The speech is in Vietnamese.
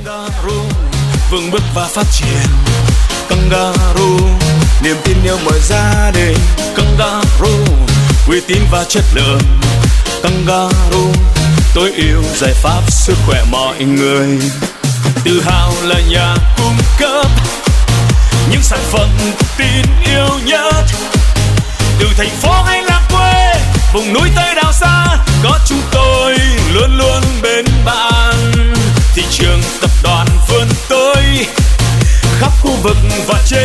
Kangaroo vững bước và phát triển. Kangaroo niềm tin yêu mọi gia đình. Kangaroo uy tín và chất lượng. Kangaroo tôi yêu giải pháp sức khỏe mọi người. Tự hào là nhà cung cấp những sản phẩm tin yêu nhất. Từ thành phố hay là quê, vùng núi tới đảo xa, có chúng tôi luôn luôn bên bạn. Thị trường tập đoàn vươn tới khắp khu vực và trên